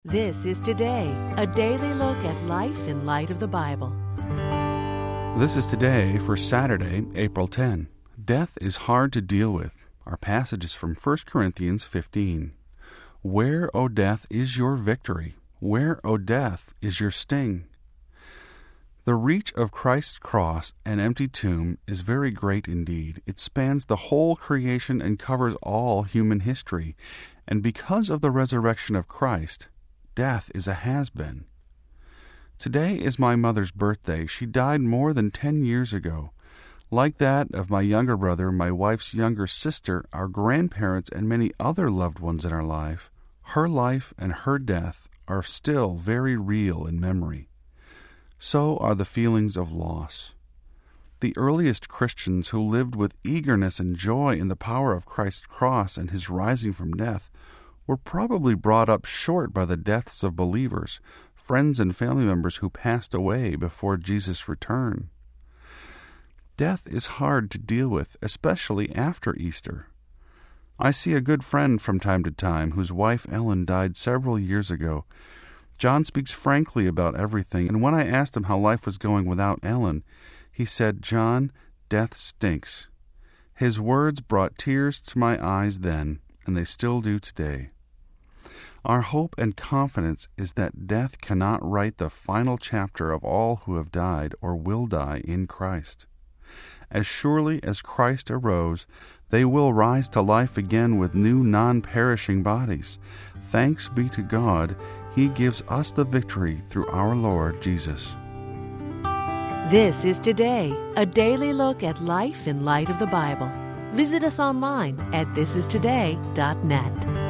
This is Today, a daily look at life in light of the Bible. This is Today for Saturday, April 10. Death is hard to deal with. Our passage is from 1 Corinthians 15. Where, O death, is your victory? Where, O death, is your sting? The reach of Christ's cross and empty tomb is very great indeed. It spans the whole creation and covers all human history. And because of the resurrection of Christ, death is a has-been. Today is my mother's birthday. She died more than 10 years ago. Like that of my younger brother, my wife's younger sister, our grandparents, and many other loved ones in our life, her life and her death are still very real in memory. So are the feelings of loss. The earliest Christians who lived with eagerness and joy in the power of Christ's cross and his rising from death were probably brought up short by the deaths of believers, friends and family members who passed away before Jesus' return. Death is hard to deal with, especially after Easter. I see a good friend from time to time whose wife Ellen died several years ago. John speaks frankly about everything, and when I asked him how life was going without Ellen, he said, "John, death stinks." His words brought tears to my eyes then, and they still do today. Our hope and confidence is that death cannot write the final chapter of all who have died or will die in Christ. As surely as Christ arose, they will rise to life again with new non-perishing bodies. Thanks be to God, He gives us the victory through our Lord Jesus. This is Today, a daily look at life in light of the Bible. Visit us online at thisistoday.net.